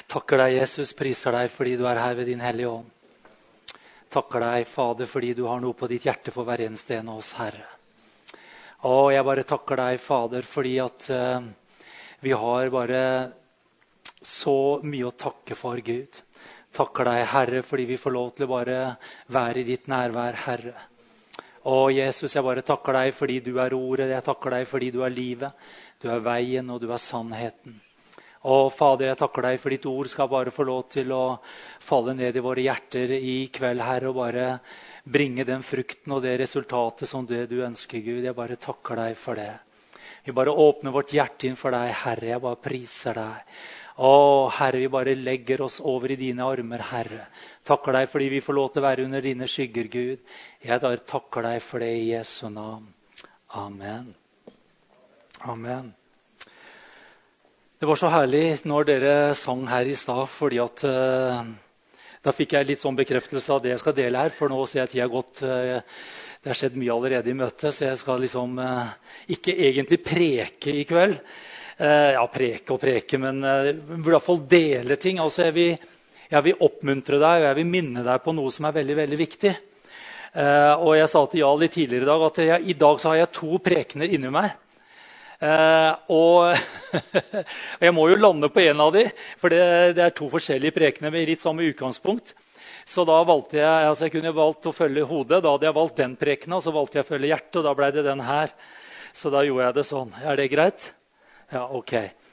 Takker deg, Jesus, priser deg fordi du er her ved din hellige ånd. Takker deg, Fader, fordi du har noe på ditt hjerte for hver eneste en av oss, Herre. Og jeg bare takker deg, Fader, fordi at vi har bare så mye å takke for, Gud. Takker deg, Herre, fordi vi får lov til å bare være i ditt nærvær, Herre. Og Jesus, jeg bare takker deg fordi du er ordet. Jeg takker deg fordi du er livet. Du er veien, og du er sannheten. Og Fader, jeg takker deg for ditt ord skal bare få lov til å falle ned i våre hjerter i kveld, Herre, og bare bringe den frukten og det resultatet som det du ønsker, Gud. Jeg bare takker deg for det. Vi bare åpner vårt hjerte inn for deg, Herre. Jeg bare priser deg. Å, Herre, vi bare legger oss over i dine armer, Herre. Takker deg fordi vi får lov til å være under dine skygger, Gud. Jeg bare takker deg for det i Jesu navn. Amen. Amen. Det var så herlig når dere sang her i stad, fordi at da fikk jeg litt sånn bekreftelse av det jeg skal dele her, for nå ser jeg at tiden har gått. Det har skjedd mye allerede i møtet, så jeg skal liksom ikke egentlig preke i kveld. Ja, preke, men i hvert fall dele ting. Altså jeg vil oppmuntre deg, og jeg vil minne deg på noe som er veldig, veldig viktig. Og jeg sa til Jarl litt tidligere i dag at i dag så har jeg 2 prekener inni meg. Og jeg må jo lande på en av de, for det er 2 forskjellige prekener med litt samme utgangspunkt. Så da valgte jeg kunne valgt å følge hodet. Da hadde jeg valgt den prekenen, og så valgte jeg å følge hjertet, og da ble det den her. Så da gjorde jeg det sånn. Er det greit? Ja, ok.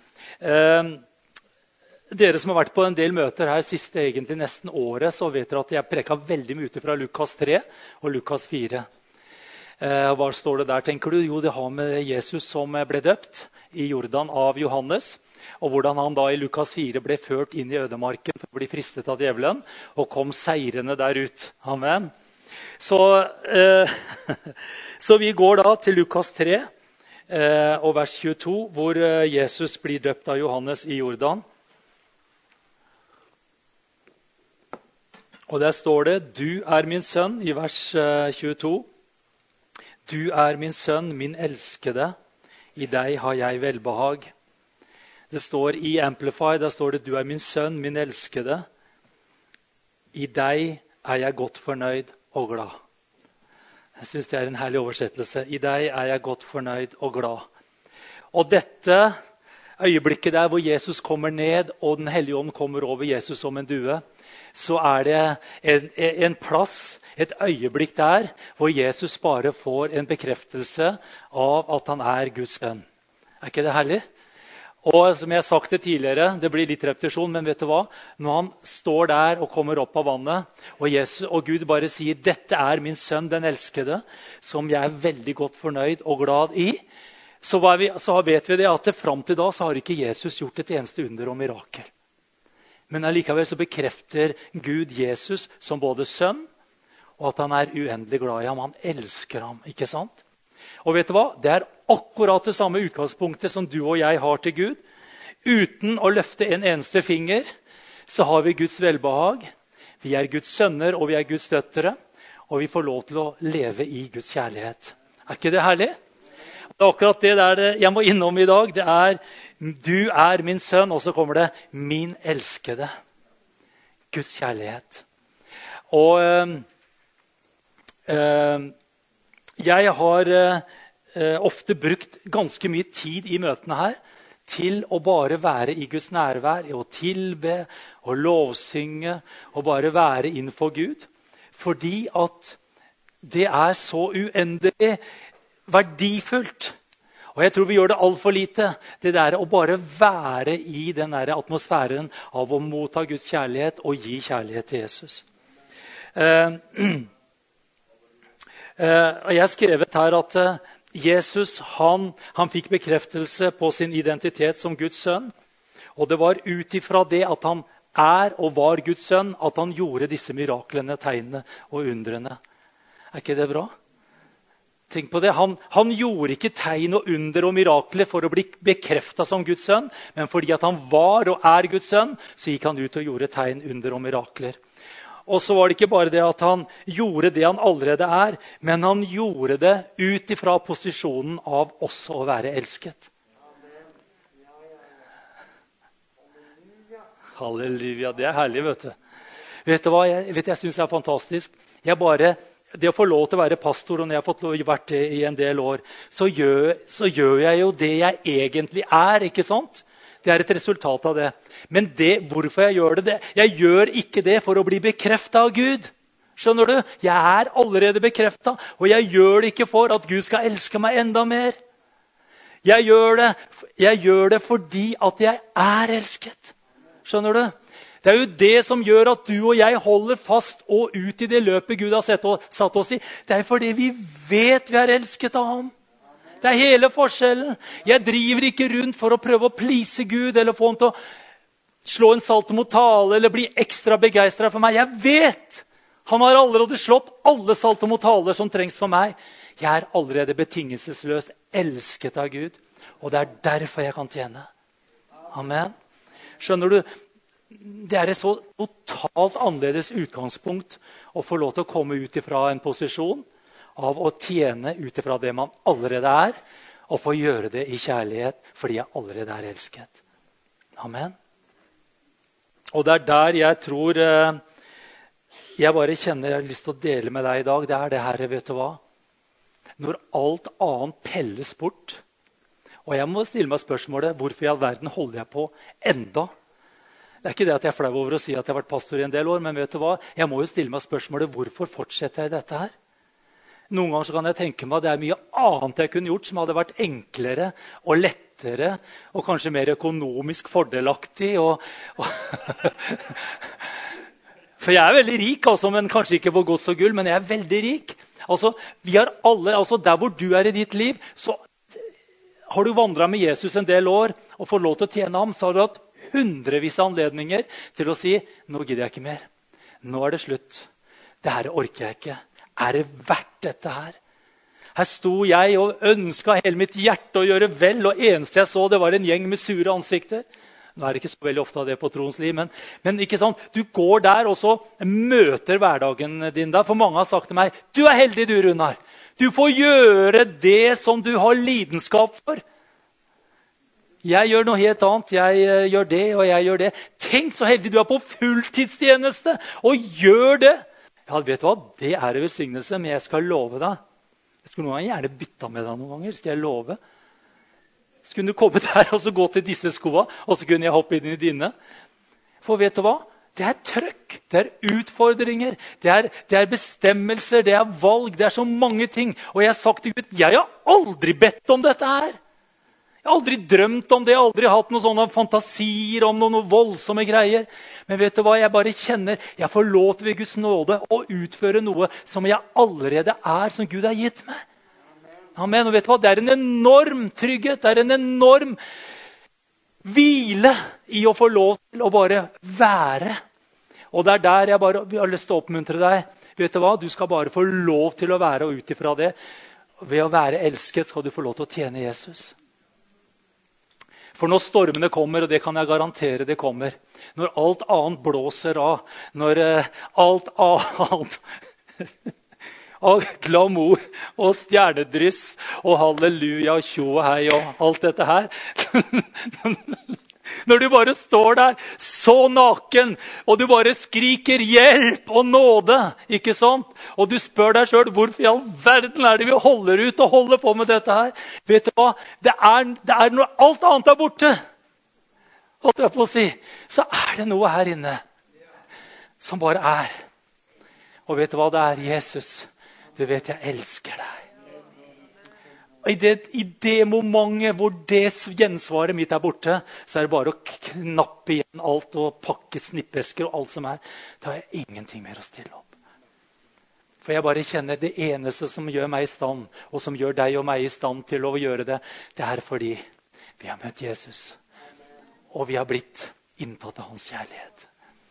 Dere som har vært på en del møter her siste egentlig nesten året, så vet dere at jeg preker veldig mye ut fra Lukas 3 og Lukas 4. Hva står det der, tenker du? Jo, det har med Jesus som ble døpt i Jordan av Johannes, og hvordan han da i Lukas 4 ble ført inn i ødemarken for å bli fristet av djevelen, og kom seirende der ut. Amen. Så vi går da til Lukas 3 og vers 22, hvor Jesus blir døpt av Johannes i Jordan. Og der står det, du er min sønn, i vers 22. Du er min sønn, min elskede, i deg har jeg velbehag. Det står i Amplify, der står det, du er min sønn, min elskede, i deg er jeg godt fornøyd og glad. Jeg synes det er en herlig oversettelse. I deg er jeg godt fornøyd og glad. Og dette øyeblikket der hvor Jesus kommer ned, og den hellige ånd kommer over Jesus som en due, så er det en plass, et øyeblikk der, hvor Jesus bare får en bekreftelse av at han er Guds sønn. Er ikke det herlig? Og som jeg har sagt det tidligere, det blir litt repetisjon, men vet du hva? Når han står der og kommer opp av vannet, og Gud bare sier, dette er min sønn, den elskede, som jeg er veldig godt fornøyd og glad i, så vet vi det at frem til da så har ikke Jesus gjort et eneste under og mirakel. Men allikevel så bekrefter Gud Jesus som både sønn, og at han er uendelig glad i ham. Han elsker ham, ikke sant? Og vet du hva? Det er akkurat det samme utgangspunktet som du og jeg har til Gud. Uten å løfte en eneste finger, så har vi Guds velbehag. Vi er Guds sønner, og vi er Guds døtre. Og vi får lov til å leve i Guds kjærlighet. Er ikke det herlig? Det er akkurat det der jeg må innom i dag. Det er, du er min sønn, og så kommer det, min elskede. Guds kjærlighet. Og jeg har ofte brukt ganske mye tid i møtene her til å bare være i Guds nærvær, og tilbe, og lovsynge, og bare være innenfor Gud. Fordi at det er så uendelig verdifullt. Og jeg tror vi gjør det alt for lite. Det der å bare være i den der atmosfæren av å motta Guds kjærlighet og gi kjærlighet til Jesus. Og jeg har skrevet her at Jesus, han fikk bekreftelse på sin identitet som Guds sønn. Og det var ut ifra det at han er og var Guds sønn, at han gjorde disse miraklene, tegnene og undrene. Er ikke det bra? Tenk på det. Han gjorde ikke tegn og under og mirakler for å bli bekreftet som Guds sønn, men fordi at han var og er Guds sønn, så gikk han ut og gjorde tegn, under og mirakler. Og så var det ikke bare det at han gjorde det han allerede er, men han gjorde det ut ifra posisjonen av også å være elsket. Halleluja, det herlig, vet du. Vet du hva, jeg synes det fantastisk. Det å få lov til å være pastor, og når jeg har fått lov til å være det i en del år, så gjør jeg jo det jeg egentlig ikke sant? Det et resultat av det. Men hvorfor jeg gjør det? Jeg gjør ikke det for å bli bekreftet av Gud. Skjønner du? Jeg allerede bekreftet, og jeg gjør det ikke for at Gud skal elske meg enda mer. Jeg gjør det fordi at jeg elsket. Skjønner du? Det jo det som gjør at du og jeg holder fast og ut i det løpet Gud har satt oss i. Det fordi vi vet vi elsket av ham. Det hele forskjellen. Jeg driver ikke rundt for å prøve å please Gud, eller få ham til å slå en saltomortale, eller bli ekstra begeistret for meg. Jeg vet! Han har allerede slått alle saltomortaler som trengs for meg. Jeg allerede betingelsesløst elsket av Gud, og det derfor jeg kan tjene. Amen. Skjønner du? Det et så totalt annerledes utgangspunkt å få lov til å komme ut ifra en posisjon av å tjene ut ifra det man allerede og få gjøre det i kjærlighet fordi jeg allerede elsket. Amen. Og det der jeg tror jeg bare kjenner jeg har lyst til å dele med deg i dag, det det her, vet du hva? Når alt annet pelles bort, og jeg må stille meg spørsmålet, hvorfor i all verden holder jeg på enda? Det ikke det at jeg flau over å si at jeg har vært pastor i en del år, men vet du hva? Jeg må jo stille meg spørsmålet, hvorfor fortsetter jeg dette her? Noen ganger så kan jeg tenke meg at det mye annet jeg kunne gjort som hadde vært enklere og lettere og kanskje mer økonomisk fordelaktig. For jeg veldig rik, altså, men kanskje ikke på gods og gull, men jeg veldig rik. Altså, vi har alle, altså der hvor du i ditt liv, så har du vandret med Jesus en del år og får lov til å tjene ham, så har du hatt hundrevis av anledninger til å si, nå gidder jeg ikke mer. Nå det slutt. Det her orker jeg ikke. Det verdt dette her? Her sto jeg og ønsket hele mitt hjerte å gjøre vel, og eneste jeg så, det var en gjeng med sure ansikter. Nå det ikke så veldig ofte av det på troens liv, men ikke sant? Du går der og så møter hverdagen din der. For mange har sagt til meg, du heldig du, Runar. Du får gjøre det som du har lidenskap for. Jeg gjør noe helt annet. Jeg gjør det, og jeg gjør det. Tenk så heldig du på fulltidstjeneste, og gjør det. Ja, vet du hva? Det en velsignelse, men jeg skal love deg. Jeg skulle noen ganger gjerne bytte med deg noen ganger, skal jeg love. Skulle du komme der og så gå til disse skoene, og så kunne jeg hoppe inn i dine. For vet du hva? Det trøkk, det utfordringer, det bestemmelser, det valg, det så mange ting. Og jeg har sagt til Gud, jeg har aldri bedt om dette her. Jeg har aldri drømt om det, jeg har aldri hatt noen sånne fantasier om noen voldsomme greier. Men vet du hva, jeg bare kjenner, jeg får lov til ved Guds nåde å utføre noe som jeg allerede som Gud har gitt meg. Amen, og vet du hva, det en enorm trygghet, det en enorm hvile i å få lov til å bare være. Og det der jeg bare har lyst til å oppmuntre deg. Vet du hva, du skal bare få lov til å være, og ut ifra det, ved å være elsket skal du få lov til å tjene Jesus. For når stormene kommer, og det kan jeg garantere det kommer, når alt annet blåser av, når alt annet av glamour og stjernedryss og halleluja og tjo og hei og alt dette her, når du bare står der så naken, og du bare skriker hjelp og nåde, ikke sant? Og du spør deg selv, hvorfor i all verden det vi holder ut og holder på med dette her? Vet du hva? Det når alt annet borte, holdt jeg på å si, så det noe her inne som bare Og vet du hva det Jesus? Du vet, jeg elsker deg. I det momentet hvor det gjensvaret mitt borte, så det bare å knappe igjen alt og pakke snippesker og alt som Da har jeg ingenting mer å stille opp. For jeg bare kjenner det eneste som gjør meg i stand, og som gjør deg og meg i stand til å gjøre det, det fordi vi har møtt Jesus. Og vi har blitt inntatt av hans kjærlighet.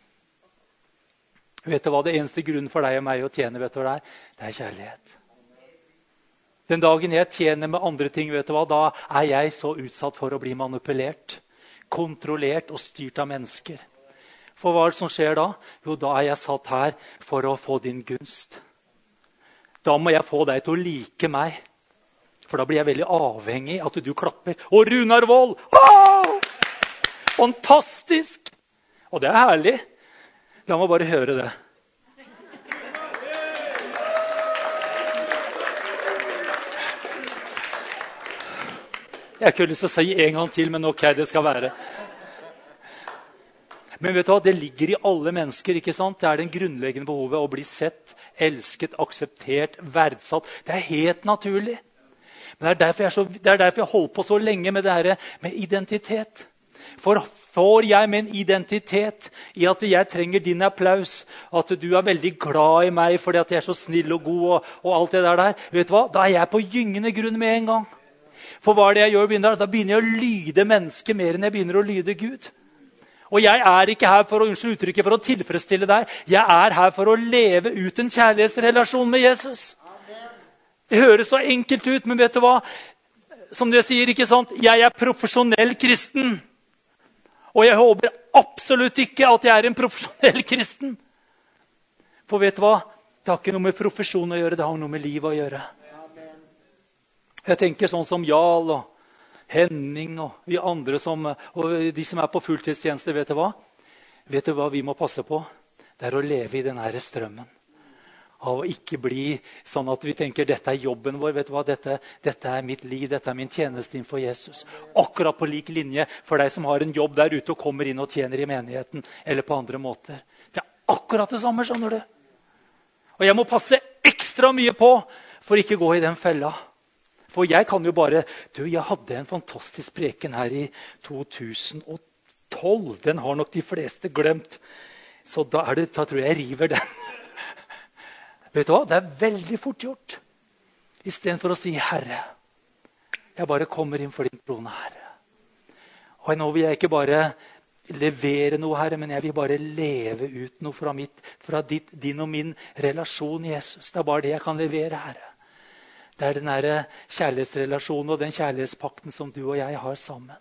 Vet du hva? Det eneste grunnen for deg og meg å tjene, vet du hva det kjærlighet. Den dagen jeg tjener med andre ting, vet du hva, da jeg så utsatt for å bli manipulert, kontrollert og styrt av mennesker. For hva det som skjer da? Jo, da jeg satt her for å få din gunst. Da må jeg få deg til å like meg. For da blir jeg veldig avhengig av at du klapper. Og Runar Wold! Wow! Fantastisk! Og det herlig. La meg bare høre det. Jeg har ikke lyst til å si en gang til, men ok, det skal være. Men vet du hva, det ligger i alle mennesker, ikke sant? Det er den grunnleggende behovet å bli sett, elsket, akseptert, verdsatt. Det er helt naturlig. Men det er derfor jeg holdt på så lenge med det her med identitet. For får jeg min identitet i at jeg trenger din applaus, at du er veldig glad i meg fordi at jeg er så snill og god og alt det der, vet du hva? Da er jeg på gyngende grunn med en gang. For hva er det jeg gjør? Da begynner jeg å lyde mennesket mer enn jeg begynner å lyde Gud. Og jeg er ikke her for å tilfredsstille deg. Jeg er her for å leve ut en kjærlighetsrelasjon med Jesus. Det høres så enkelt ut, men vet du hva? Som det sier, ikke sant? Jeg er profesjonell kristen. Og jeg håper absolutt ikke at jeg er en profesjonell kristen. For vet du hva? Det har ikke noe med profesjon å gjøre, det har noe med liv å gjøre. Jeg tenker sånn som Jarl og Henning og vi andre og de som er på fulltidstjeneste, vet du hva? Vet du hva vi må passe på? Det er å leve i denne strømmen. Av å ikke bli sånn at vi tenker dette er jobben vår, vet du hva? Dette er mitt liv, dette er min tjeneste innenfor Jesus. Akkurat på lik linje for deg som har en jobb der ute og kommer inn og tjener i menigheten eller på andre måter. Det er akkurat det samme, skjønner du. Og jeg må passe ekstra mye på for ikke gå i den fella. For jeg kan jo bare, jeg hadde en fantastisk preken her i 2012. Den har nok de fleste glemt. Så da tror jeg river den. Vet du hva? Det er veldig fort gjort. I stedet for å si, Herre, jeg bare kommer inn for din trone, Herre. Og nå vil jeg ikke bare levere noe, Herre, men jeg vil bare leve ut noe fra din og min relasjon, Jesus. Det er bare det jeg kan levere, Herre. Det er den der kjærlighetsrelasjonen og den kjærlighetspakten som du og jeg har sammen.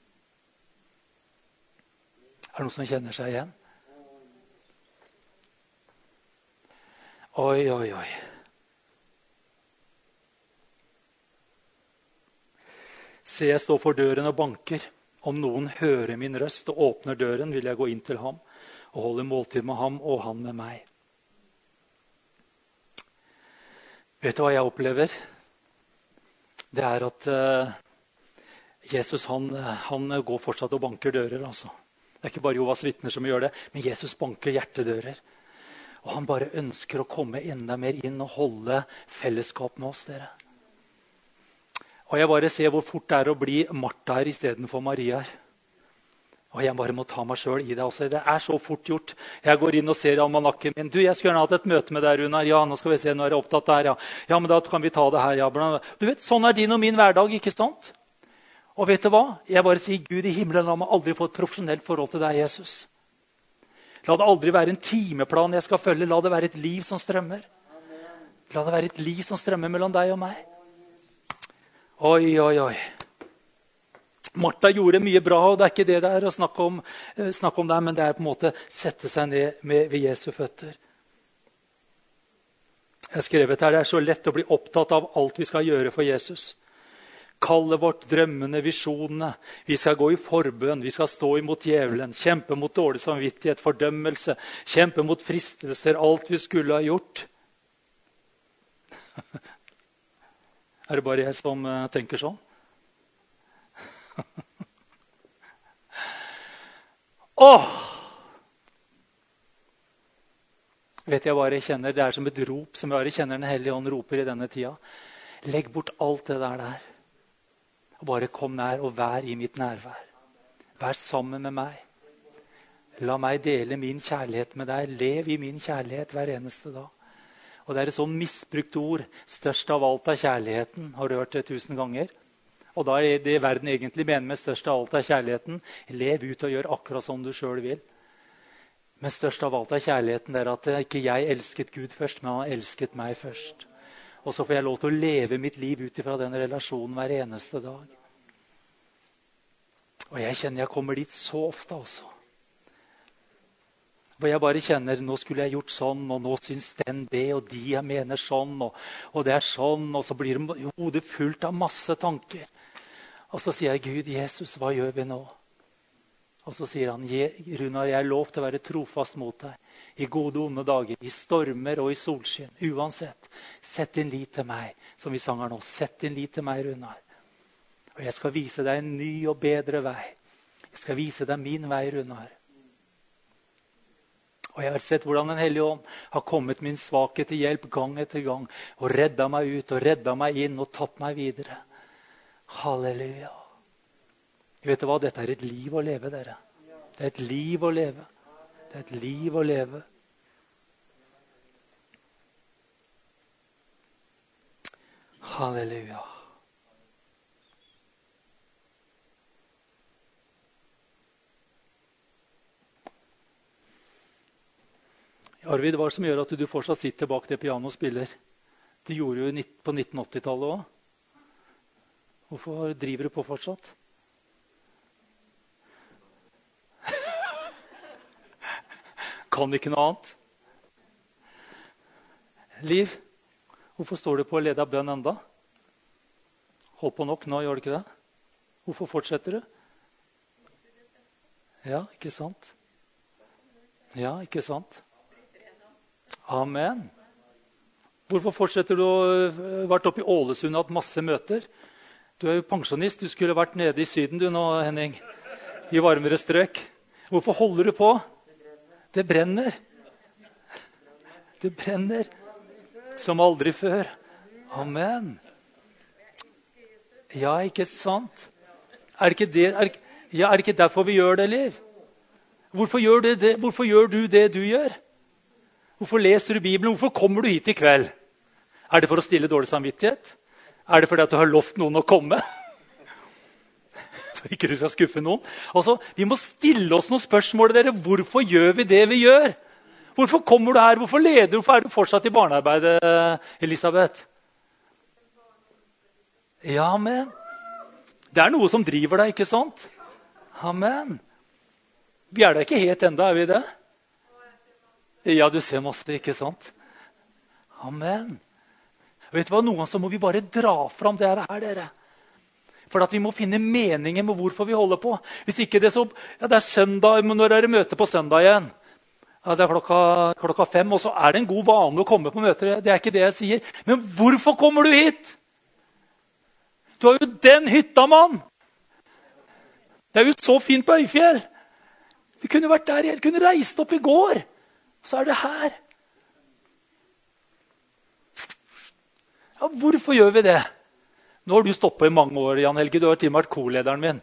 Er det noen som kjenner seg igjen? Oi, oi, oi. Se, jeg står for døren og banker. Om noen hører min røst og åpner døren, vil jeg gå inn til ham og holde måltid med ham og han med meg. Vet du hva jeg opplever? Det er at Jesus han går fortsatt og banker dører. Altså. Det er ikke bare Jehovas vitner som gjør det, men Jesus banker hjertedører. Og han bare ønsker å komme enda mer inn og holde fellesskap med oss, dere. Og jeg bare ser hvor fort det er å bli Martha her i stedet for Maria her. Og jeg bare må ta meg selv i det også. Det er så fort gjort. Jeg går inn og ser almanakken min. Du, jeg skulle gjerne hatt et møte med deg, Runar. Ja, nå skal vi se, nå er jeg opptatt der, ja. Ja, men da kan vi ta det her, ja. Du vet, sånn er din og min hverdag, ikke sant? Og vet du hva? Jeg bare sier, Gud i himmelen, la meg aldri få et profesjonelt forhold til deg, Jesus. La det aldri være en timeplan jeg skal følge. La det være et liv som strømmer. La det være et liv som strømmer mellom deg og meg. Oi, oi, oi. Martha gjorde mye bra, og det er ikke det der å snakke om det, men det er på en måte sette seg ned ved Jesu føtter. Jeg har skrevet her, det er så lett å bli opptatt av alt vi skal gjøre for Jesus. Kallet vårt, drømmene, visjonene. Vi skal gå i forbønn, vi skal stå imot djevelen, kjempe mot dårlig samvittighet, fordømmelse, kjempe mot fristelser, alt vi skulle ha gjort. Er det bare jeg som tenker sånn? Vet jeg hva jeg kjenner? Det er som et rop som jeg kjenner Den hellige ånd roper i denne tida. Legg bort alt det der. Og bare kom nær og vær i mitt nærvær. Vær sammen med meg. La meg dele min kjærlighet med deg. Lev i min kjærlighet hver eneste dag. Og det er et sånn misbrukt ord. Størst av alt er kjærligheten. Har du hørt det 1000 ganger? Og da er det verden egentlig mener med størst av alt er kjærligheten. Lev ut og gjør akkurat som du selv vil. Men størst av alt er kjærligheten der at ikke jeg elsket Gud først, men han elsket meg først. Og så får jeg lov til å leve mitt liv ut ifra den relasjonen hver eneste dag. Og jeg kjenner jeg kommer dit så ofte også. Hvor jeg bare kjenner, nå skulle jeg gjort sånn, og nå syns den det, og de jeg mener sånn, og det er sånn, og så blir hodet fullt av masse tanker. Og så sier jeg, Gud, Jesus, hva gjør vi nå? Og så sier han, Runar, jeg er lov til å være trofast mot deg. I gode og onde dager, i stormer og i solskinn. Uansett, sett din lit til meg, som vi sanger nå. Sett din lit til meg, Runar. Og jeg skal vise deg en ny og bedre vei. Jeg skal vise deg min vei, Runar. Og jeg har sett hvordan Den Hellige Ånd har kommet min svakhet til hjelp gang etter gang. Og redda meg ut og redda meg inn og tatt meg videre. Halleluja. Vet du hva? Dette er et liv å leve, dere. Det er et liv å leve. Det er et liv å leve. Halleluja. Arvid, hva er det som gjør at du fortsatt sitter bak det pianoet og spiller? Det gjorde jo på 1980-tallet også. Hvorfor driver du på fortsatt? Kan ikke noe annet. Liv, hvorfor står du på å lede av bønn enda? Hold på nok nå, gjør du ikke det? Hvorfor fortsetter du? Ja, ikke sant? Ja, ikke sant? Amen. Hvorfor fortsetter du å vært oppe i Ålesund og hatt masse møter? Du er jo pensjonist, du skulle vært nede i Syden du nå, Henning. I varmere strøk. Hvorfor holder du på? Det brenner. Det brenner som aldri før. Amen. Ja, ikke sant? Er det ikke derfor vi gjør det, Liv? Hvorfor gjør du det? Hvorfor gjør du det du gjør? Hvorfor leser du Bibelen? Hvorfor kommer du hit i kveld? Er det for å stille dårlig samvittighet? Er det fordi at du har lovt noen å komme? Så ikke du skal skuffe noen. Altså, vi må stille oss noen spørsmål, dere. Hvorfor gjør vi det vi gjør? Hvorfor kommer du her? Hvorfor leder du? Hvorfor er du fortsatt i barnearbeidet, Elisabeth? Ja, amen. Det er noe som driver deg, ikke sant? Amen. Vi er da ikke helt enda, er vi det? Ja, du ser masse, ikke sant? Amen. Vet du hva? Noen ganger så må vi bare dra fram det her, dere. For at vi må finne meningen med hvorfor vi holder på. Hvis ikke det så... Ja, det er søndag, men når er det møte på søndag igjen? Ja, det er klokka 5, og så er det en god vane å komme på møter. Det er ikke det jeg sier. Men hvorfor kommer du hit? Du har jo den hytta, mann! Det er jo så fint på Øyfjell. Vi kunne vært der, jeg kunne reist opp i går. Så er det her. Ja, hvorfor gjør vi det? Nå har du stoppet i mange år, Jan Helge. Du har til og med vært kolederen min.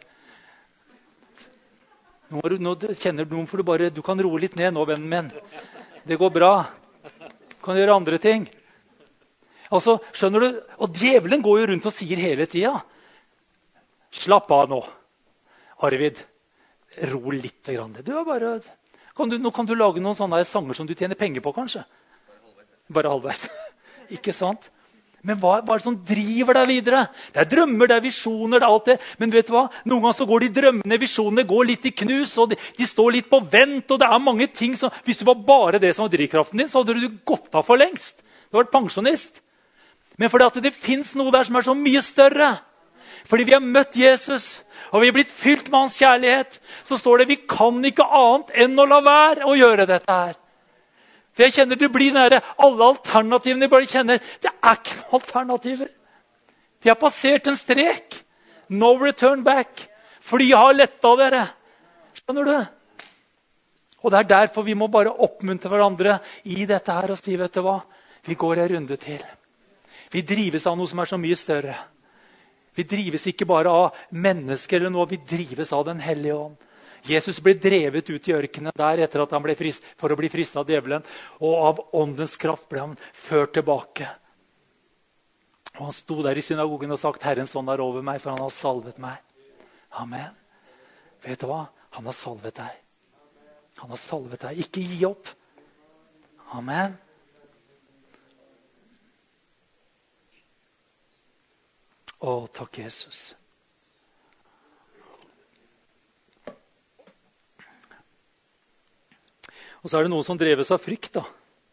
Nå kjenner du noen, for du kan roe litt ned nå, vennen min. Det går bra. Du kan gjøre andre ting. Altså, skjønner du? Og djevelen går jo rundt og sier hele tiden. Slapp av nå. Arvid, ro litt. Du er bare... Nå kan du lage noen sånne sanger som du tjener penger på, kanskje. Bare halvveis. Ikke sant? Men hva er det som driver deg videre? Det er drømmer, det er visjoner, det er alt det. Men vet du hva? Noen ganger så går de drømmene, visjonene går litt i knus, og de står litt på vent, og det er mange ting som... Hvis det var bare det som var drivkraften din, så hadde du gått av for lengst. Du har vært pensjonist. Men fordi at det finnes noe der som er så mye større. Fordi vi har møtt Jesus, og vi har blitt fylt med hans kjærlighet, så står det vi kan ikke annet enn å la være å gjøre dette her. For jeg kjenner det blir nære alle alternativene. Jeg bare kjenner, det er ikke noen alternativer. Vi har passert en strek. No return back. Flyet har lettet dere. Skjønner du? Og det er derfor vi må bare oppmuntre hverandre i dette her og si, vet du hva? Vi går en runde til. Vi drives av noe som er så mye større. Vi drives ikke bare av mennesker eller noe, vi drives av Den Hellige Ånd. Jesus ble drevet ut i ørkenen der etter at han ble for å bli fristet av djevelen. Og av åndens kraft ble han ført tilbake. Og han sto der i synagogen og sagt, Herrens ånd er over meg, for han har salvet meg. Amen. Vet du hva? Han har salvet deg. Han har salvet deg. Ikke gi opp. Amen. Å, takk Jesus. Og så er det noen som dreves av frykt, da.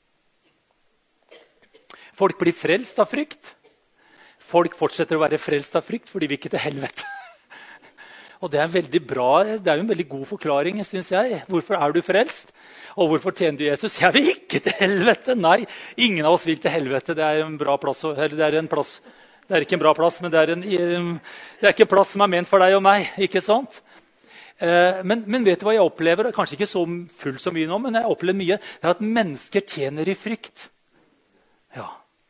Folk blir frelst av frykt. Folk fortsetter å være frelst av frykt, for de vil ikke til helvete. Og det er jo en veldig god forklaring, synes jeg. Hvorfor er du frelst? Og hvorfor tjener du Jesus? Jeg vil ikke til helvete! Nei, ingen av oss vil til helvete. Det er en bra plass. Eller det er en plass. Det er ikke en bra plass, men det er ikke en plass som er ment for deg og meg. Ikke sant? Men vet du hva jeg opplever? Kanskje ikke så fullt så mye nå, men jeg opplever mye. Det er at mennesker tjener i frykt. Ja.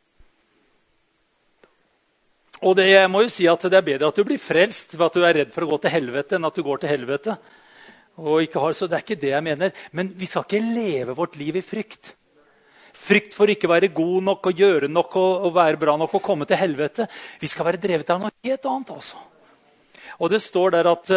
Og jeg må jo si at det er bedre at du blir frelst for at du er redd for å gå til helvete, enn at du går til helvete. Så det er ikke det jeg mener. Men vi skal ikke leve vårt liv i frykt. Frykt for ikke å være god nok og gjøre nok og være bra nok og komme til helvete. Vi skal være drevet av noe helt annet også. Og det står der at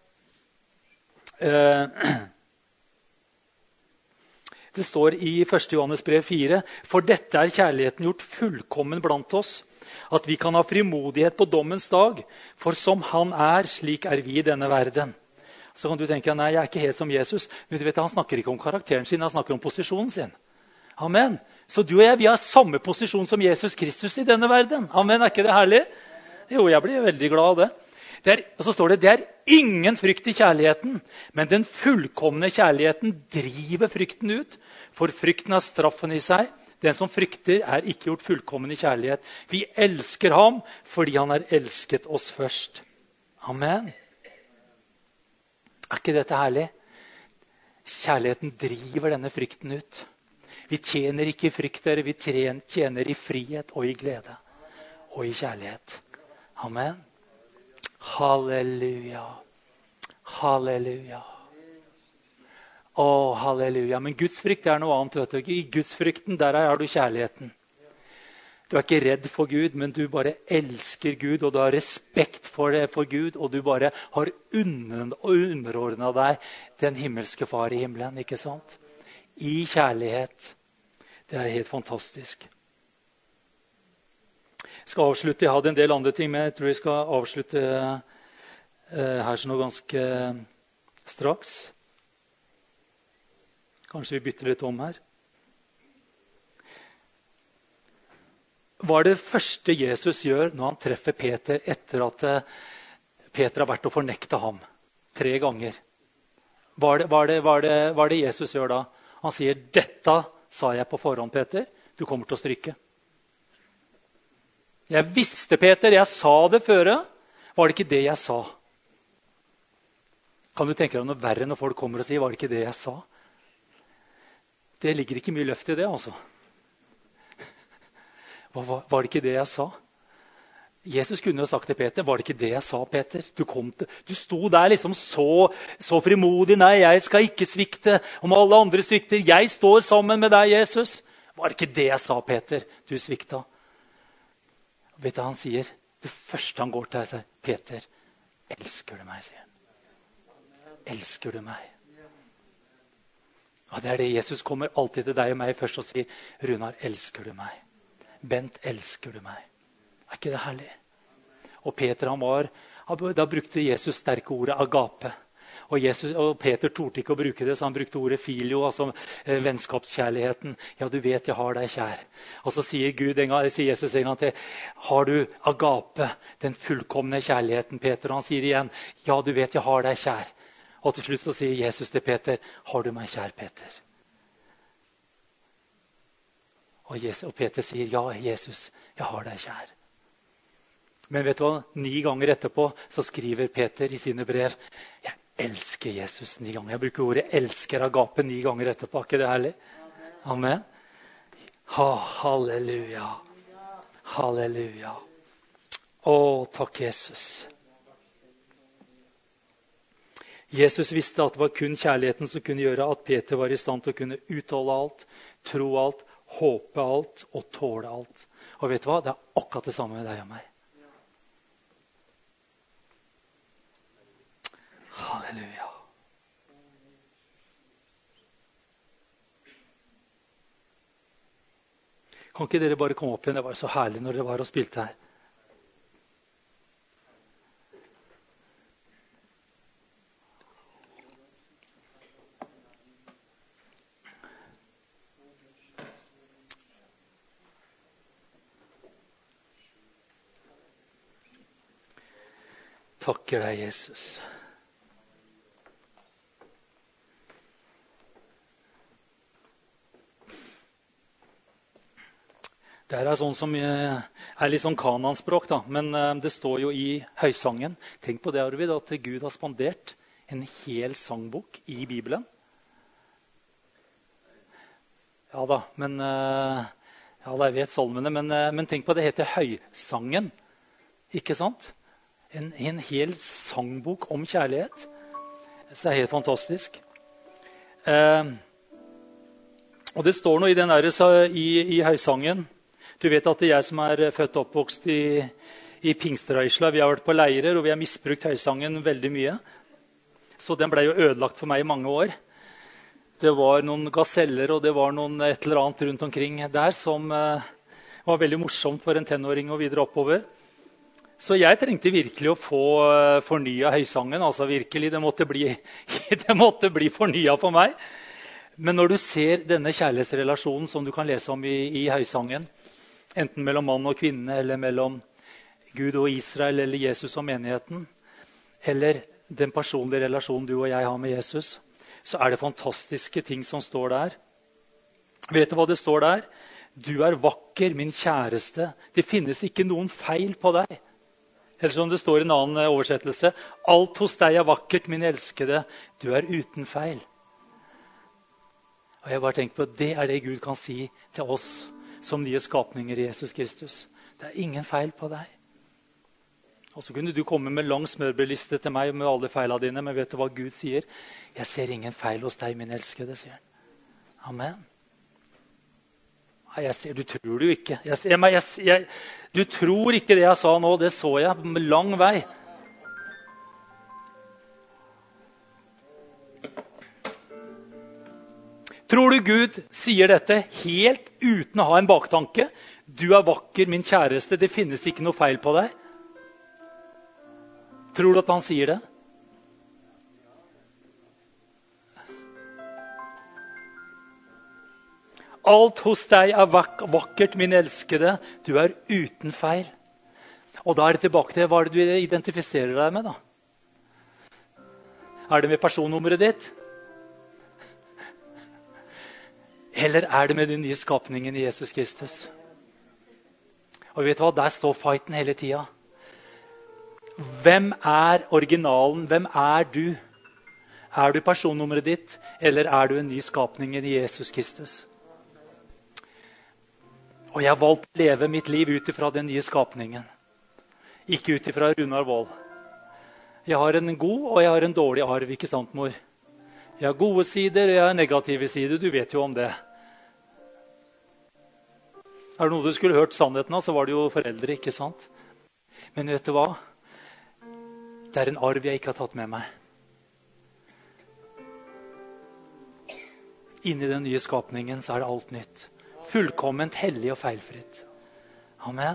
det står i 1. Johannes brev 4: For dette er kjærligheten gjort fullkommen blant oss, at vi kan ha frimodighet på dommens dag. For som han er, slik er vi i denne verden. Så kan du tenke, nei, jeg er ikke helt som Jesus. Men du vet, han snakker ikke om karakteren sin, han snakker om posisjonen sin. Amen. Så du og jeg, vi har samme posisjon som Jesus Kristus i denne verden. Amen, er ikke det herlig? Jo, jeg blir veldig glad av det. Og så står det, det er ingen frykt i kjærligheten, men den fullkomne kjærligheten driver frykten ut. For frykten har straffen i seg. Den som frykter er ikke gjort fullkommen i kjærlighet. Vi elsker ham fordi han har elsket oss først. Amen. Er ikke dette herlig? Kjærligheten driver denne frykten ut. Vi tjener ikke i frykt, dere. Vi tjener i frihet og i glede og i kjærlighet. Amen. Halleluja. Halleluja. Å, halleluja. Men Guds frykt er noe annet. Vet du. I Guds frykten, der har du kjærligheten. Du er ikke redd for Gud, men du bare elsker Gud, og du har respekt for Gud, og du bare har underordnet deg den himmelske far i himmelen, ikke sant? I kjærlighet. Det er helt fantastisk. Jeg skal avslutte. Jeg hadde en del andre ting, men jeg tror jeg skal avslutte her sånn ganske straks. Kanskje vi bytter litt om her. Hva er det første Jesus gjør når han treffer Peter etter at Peter har vært og fornektet ham 3 ganger? Hva er det Jesus gjør da? Han sier, 'Dette sa jeg på forhånd, Peter. Du kommer til å stryke.' Jeg visste, Peter. Jeg sa det før. Var det ikke det jeg sa? Kan du tenke deg noe verre når folk kommer og sier, 'Var det ikke det jeg sa?' Det ligger ikke mye løft i det, altså. Var det ikke det jeg sa? Jesus kunne jo sagt til Peter, 'Var det ikke det jeg sa, Peter?' Du sto der liksom så frimodig. 'Nei, jeg skal ikke svikte om alle andre svikter. Jeg står sammen med deg, Jesus.' 'Var det ikke det jeg sa, Peter? Du svikta.' Vet du hva han sier? Det første han går til, sier, 'Peter, elsker du meg?' sier han. 'Elsker du meg?' Og det er det Jesus kommer alltid til deg og meg først og sier, 'Runar, elsker du meg?' 'Bent, elsker du meg?' Er ikke det herlig? Og Peter, da brukte Jesus sterke ordet agape. Og Peter torde ikke å bruke det, så han brukte ordet filio, altså vennskapskjærligheten. 'Ja, du vet jeg har deg kjær.' Og så sier Jesus en gang til, 'Har du agape, den fullkomne kjærligheten, Peter?' Og han sier igjen, 'Ja, du vet jeg har deg kjær.' Og til slutt så sier Jesus til Peter, 'Har du meg kjær, Peter?' Og Peter sier, 'Ja, Jesus, jeg har deg kjær.' Men vet du hva? 9 ganger etterpå så skriver Peter i sine brev, 'Jeg elsker Jesus 9 ganger.' Jeg bruker ordet 'elsker agape' 9 ganger etterpå. Er ikke det herlig? Amen. Halleluja. Halleluja. Å, takk Jesus. Jesus visste at det var kun kjærligheten som kunne gjøre at Peter var i stand til å kunne utholde alt, tro alt, håpe alt og tåle alt. Og vet du hva? Det er akkurat det samme med deg og meg. Halleluja. Kan ikke dere bare komme opp igjen? Det var så herlig når dere var og spilte her. Takker deg, Jesus. Det her sånn som litt sånn kananspråk, da. Men det står jo i Høysangen. Tenk på det, Arvid, at Gud har spandert en hel sangbok i Bibelen. Ja da, men ja, jeg vet salmene, men tenk på det heter Høysangen. Ikke sant? En hel sangbok om kjærlighet. Så det helt fantastisk. Og det står noe i den der, i Høysangen. Du vet at det er jeg som født og oppvokst i Pingstrøysla. Vi har vært på leirer, og vi har misbrukt Høysangen veldig mye. Så den ble jo ødelagt for meg i mange år. Det var noen gaseller, og det var et eller annet rundt omkring der som var veldig morsomt for en tenåring og videre oppover. Så jeg trengte virkelig å få fornyet Høysangen. Altså virkelig, det måtte bli fornyet for meg. Men når du ser denne kjærlighetsrelasjonen som du kan lese om i Høysangen, enten mellom mann og kvinne, eller mellom Gud og Israel, eller Jesus og menigheten, eller den personlige relasjonen du og jeg har med Jesus, så det fantastiske ting som står der. Vet du hva det står der? Du vakker, min kjæreste. Det finnes ikke noen feil på deg. Eller som det står i en annen oversettelse, alt hos deg vakkert, min elskede. Du uten feil. Og jeg bare tenker på at det det Gud kan si til oss som nye skapninger i Jesus Kristus. Det ingen feil på deg. Og så kunne du komme med lang smørbrødliste til meg med alle feilene dine, men vet du hva Gud sier? Jeg ser ingen feil hos deg, min elskede, sier han. Amen. Du tror det jo ikke. Du tror ikke det jeg sa nå, det så jeg med lang vei. Tror du Gud sier dette helt uten å ha en baktanke? Du vakker, min kjæreste, det finnes ikke noe feil på deg. Tror du at han sier det? Alt hos deg vakkert, min elskede. Du uten feil. Og da det tilbake til, hva det du identifiserer deg med da? Det med personnummeret ditt? Eller det med den nye skapningen i Jesus Kristus? Og vet du hva? Der står fighten hele tiden. Hvem originalen? Hvem du? Du personnummeret ditt? Eller du en ny skapning i Jesus Kristus? Og jeg har valgt å leve mitt liv ut ifra den nye skapningen. Ikke ut ifra Runar Vold. Jeg har en god og jeg har en dårlig arv, ikke sant, mor? Jeg har gode sider, og jeg har negative sider. Du vet jo om det. Det noe du skulle hørt sannheten av, så var det jo foreldre, ikke sant? Men vet du hva? Det en arv jeg ikke har tatt med meg. Inni den nye skapningen så det alt nytt. Fullkomment, hellig og feilfritt. Amen.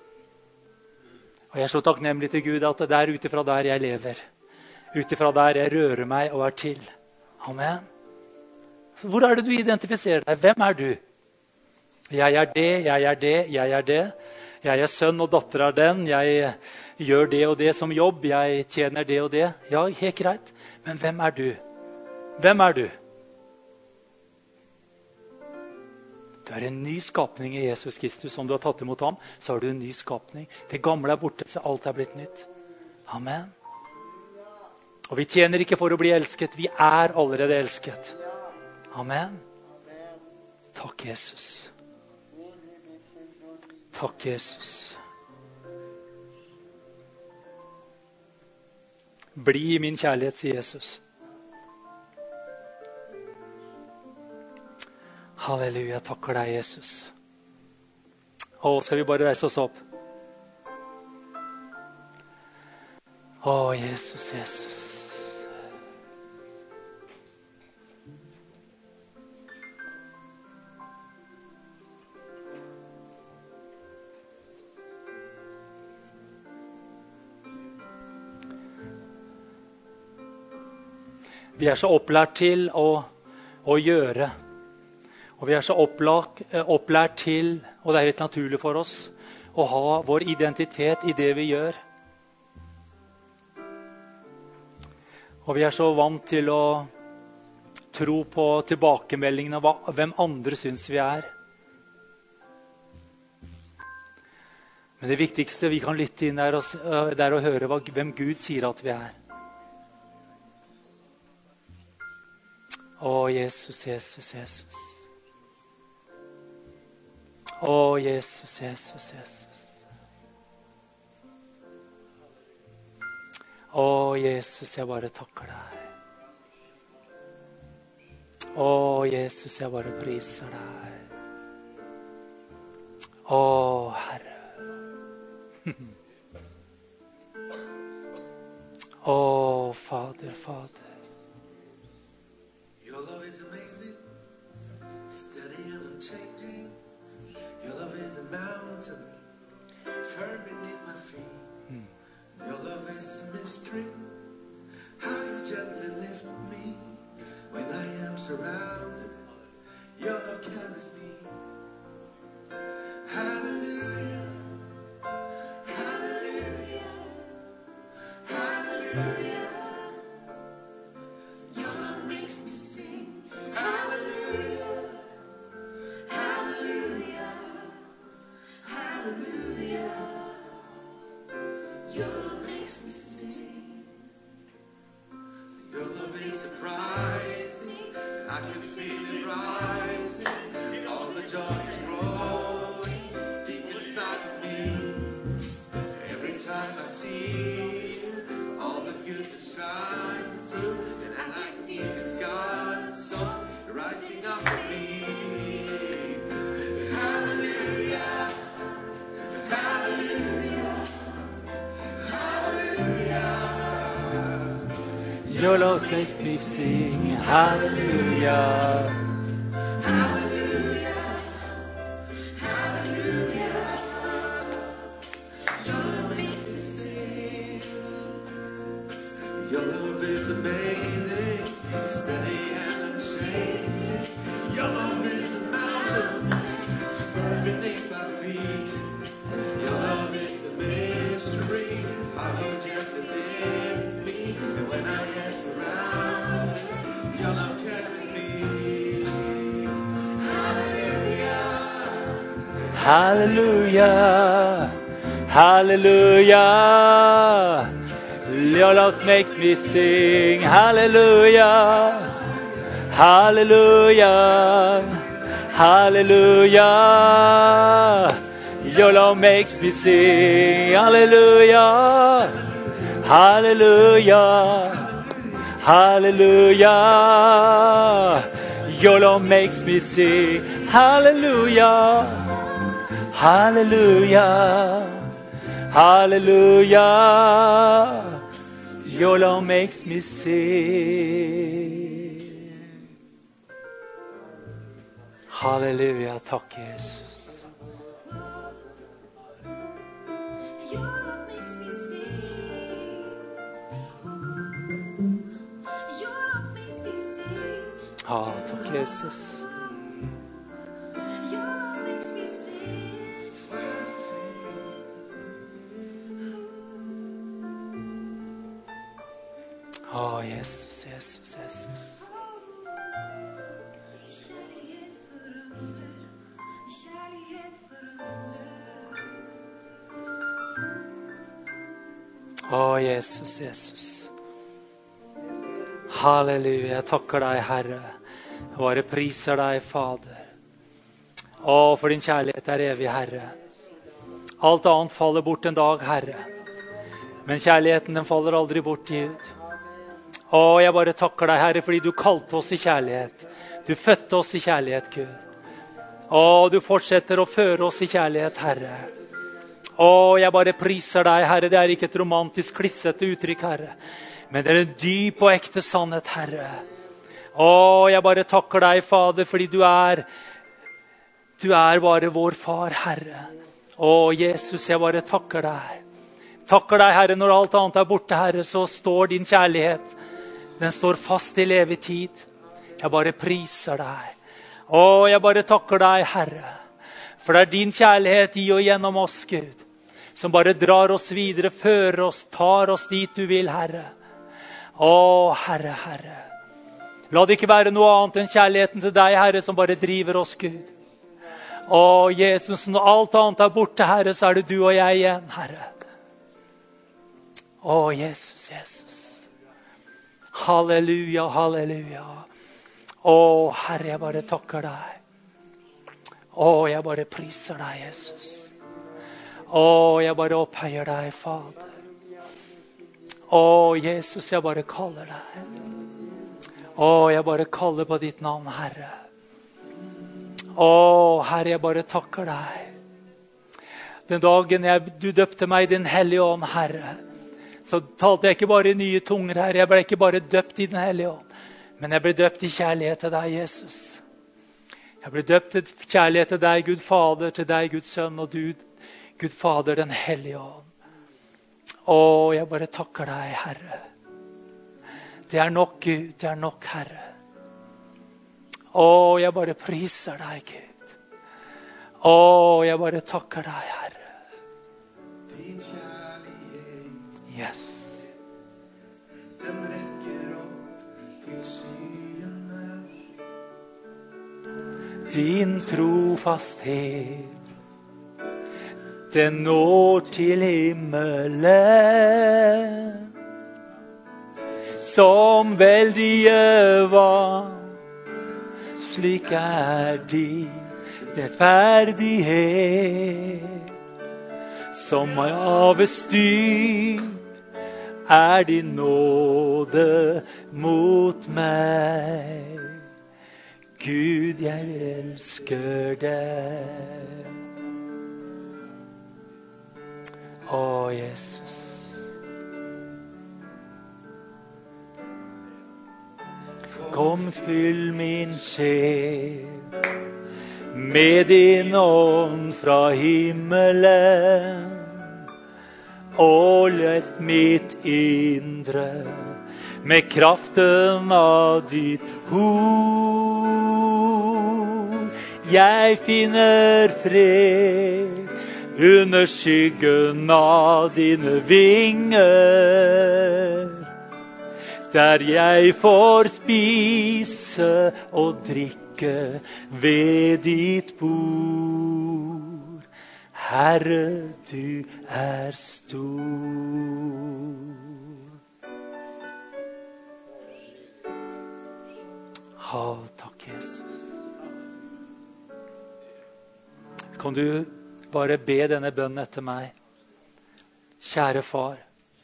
Og jeg så takknemlig til Gud at det utifra der jeg lever. Utifra der jeg rører meg og til. Amen. Hvor det du identifiserer deg? Hvem du? Jeg det, jeg det, jeg det. Jeg sønn og datter av den. Jeg gjør det og det som jobb. Jeg tjener det og det. Ja, helt greit. Men hvem du? Hvem du? Du en ny skapning i Jesus Kristus. Om du har tatt imot ham, så har du en ny skapning. Det gamle borte, så alt blitt nytt. Amen. Og vi tjener ikke for å bli elsket. Vi allerede elsket. Amen. Takk, Jesus. Takk, Jesus. Bli i min kjærlighet, sier Jesus. Halleluja, takker deg, Jesus. Skal vi bare reise oss opp? Jesus, Jesus. Vi så opplært til å gjøre. Og vi så opplært til, og det helt naturlig for oss, å ha vår identitet i det vi gjør. Og vi så vant til å tro på tilbakemeldingen av hvem andre syns vi Men det viktigste vi kan lytte inn er å høre hvem Gud sier at vi er. Å, Jesus, Jesus, Jesus. Å, Jesus, Jesus, Jesus. Å, Jesus, jeg bare takker deg. Å, Jesus, jeg bare priser deg. Å, Herre. Å, Fader, Fader. Your love is amazing, steady and unchanging. Your love is a mountain, firm beneath my feet. Your love is a mystery, how you gently lift me when I am surrounded. Your love carries me. Hallelujah, hallelujah, hallelujah. Your love makes me sing. Hallelujah, hallelujah, hallelujah. Your love makes me sing. Your love is surprising. I can feel it rising. All the joy is growing deep inside of me. Every time I see you, all the goodness shines through, and I think it's God's song rising up for me. Hallelujah, hallelujah, hallelujah. Your love makes me sing. Hallelujah. Hallelujah, hallelujah. Your love makes me sing. Your love is amazing, steady and unchanging. Your love is a mountain, firm beneath my feet. Your love is the mystery, how you gently lift me when I am surrounded. Your love carries me. Hallelujah, Hallelujah. Hallelujah. Your love makes me sing. Hallelujah. Hallelujah. Hallelujah. Your love makes me sing. Hallelujah. Hallelujah. Hallelujah. Your love makes me sing. Hallelujah. Hallelujah. Hallelujah. Your love makes me sing. Halleluja, takk Jesus. Your love makes me sing. Your love makes me sing. Takk Jesus. Your love makes me sing. Jesus, Jesus, Jesus. Kjærlighet forandrer, kjærlighet forandrer. Jesus, Jesus. Halleluja, jeg takker deg, Herre. Jeg bare priser deg, Fader. For din kjærlighet er evig, Herre. Alt annet faller bort en dag, Herre. Men kjærligheten, den faller aldri bort, Gud. Jeg bare takker deg, Herre, fordi du kalte oss i kjærlighet. Du fødte oss i kjærlighet, Gud. Du fortsetter å føre oss i kjærlighet, Herre. Jeg bare priser deg, Herre. Det er ikke et romantisk, klissete uttrykk, Herre. Men det er en dyp og ekte sannhet, Herre. Jeg bare takker deg, Fader, fordi du er bare vår far, Herre. Jesus, jeg bare takker deg. Takker deg, Herre, når alt annet er borte, Herre, så står din kjærlighet. Den står fast til evig tid. Jeg bare priser deg. Jeg bare takker deg, Herre. For det er din kjærlighet i og gjennom oss, Gud, som bare drar oss videre, fører oss, tar oss dit du vil, Herre. Herre, Herre. La det ikke være noe annet enn kjærligheten til deg, Herre, som bare driver oss, Gud. Å, Jesus, når alt annet er borte, Herre, så er det du og jeg igjen, Herre. Å, Jesus, Jesus. Halleluja, halleluja. Å, Herre, jeg bare takker deg. Å, jeg bare priser deg, Jesus. Å, jeg bare opphøyer deg, Fader. Å, Jesus, jeg bare kaller deg. Å, jeg bare kaller på ditt navn, Herre. Å, Herre, jeg bare takker deg. Den dagen du døpte meg i din hellige ånd, Herre, så talte jeg ikke bare i nye tunger, Herre. Jeg ble ikke bare døpt i den hellige ånd, men jeg ble døpt i kjærlighet til deg, Jesus. Jeg ble døpt i kjærlighet til deg, Gud Fader, til deg, Guds Sønn, og du, Gud Fader, den hellige ånd. Å, jeg bare takker deg, Herre. Det er nok, Gud, det er nok, Herre. Å, jeg bare priser deg, Gud. Å, jeg bare takker deg, Herre. Din kjærlighet, Yes. den rekker opp til skyene. Din trofasthet, den når til himmelen. Som veldige vann, slik er din rettferdighet. Som avstyr er din nåde mot meg. Gud, jeg elsker deg. Å, Jesus. Kom, fyll min sjel med din ånd fra himmelen, og lett mitt indre med kraften av ditt ord. Jeg finner fred under skyggen av dine vinger, der jeg får spise og drikke ved ditt bord. Herre, du er stor. Ha, takk, Jesus. Kan du bare be denne bønnen etter meg? Kjære far,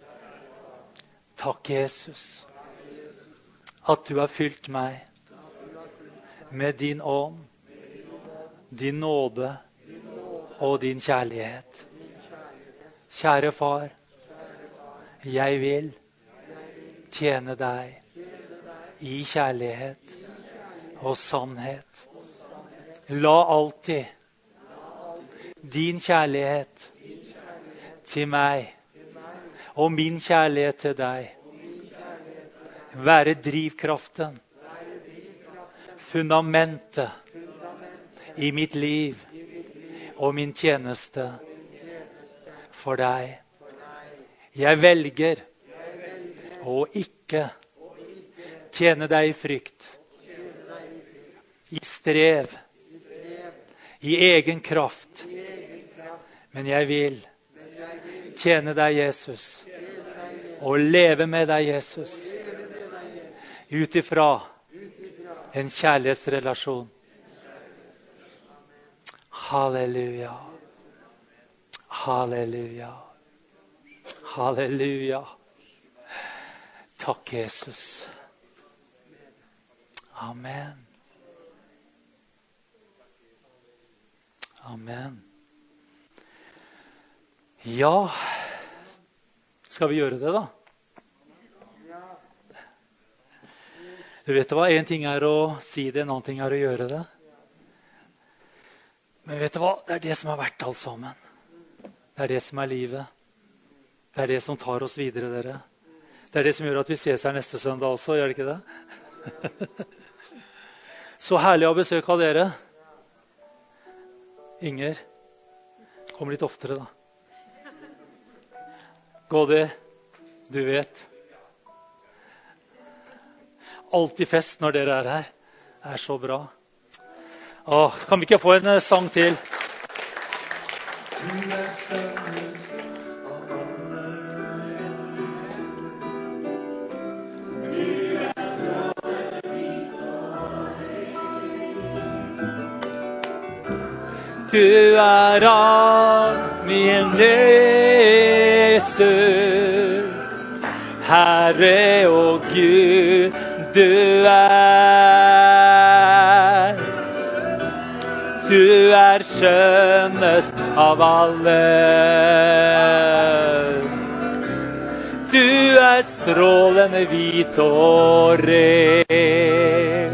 takk, Jesus, at du har fylt meg med din ånd, din nåde og din kjærlighet. Kjære far, jeg vil tjene deg i kjærlighet og sannhet. La alltid din kjærlighet til meg og min kjærlighet til deg være drivkraften, fundamentet i mitt liv og min tjeneste for deg. Jeg velger å ikke tjene deg i frykt, i strev, i egen kraft, men jeg vil tjene deg, Jesus, og leve med deg, Jesus, ut ifra en kjærlighetsrelasjon. Halleluja. Halleluja. Halleluja. Takk, Jesus. Amen. Amen. Ja, skal vi gjøre det da? Du vet hva, en ting er å si det, en annen ting er å gjøre det. Men vet du hva, det er det som er verdt alt sammen. Det er det som er livet. Det er det som tar oss videre, dere. Det er det som gjør at vi ses her neste søndag også, gjør det ikke det? Så herlig å besøke av dere. Inger, kom litt oftere da. Gå det, du vet. Alltid fest når dere er her. Det er så bra. Kan vi ikke få en sang til? Du sønnest av alle. Du alt min Jesus, Herre og Gud, du skjønnest av alle. Du strålende hvit og ren.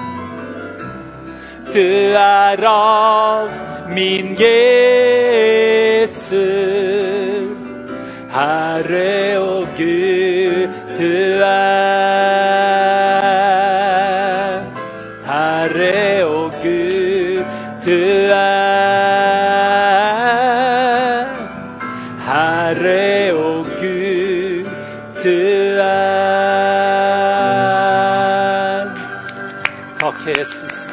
Du alt min Jesus, Herre og Gud, du Herre og Gud, du Herre og Gud, du Takk, Jesus.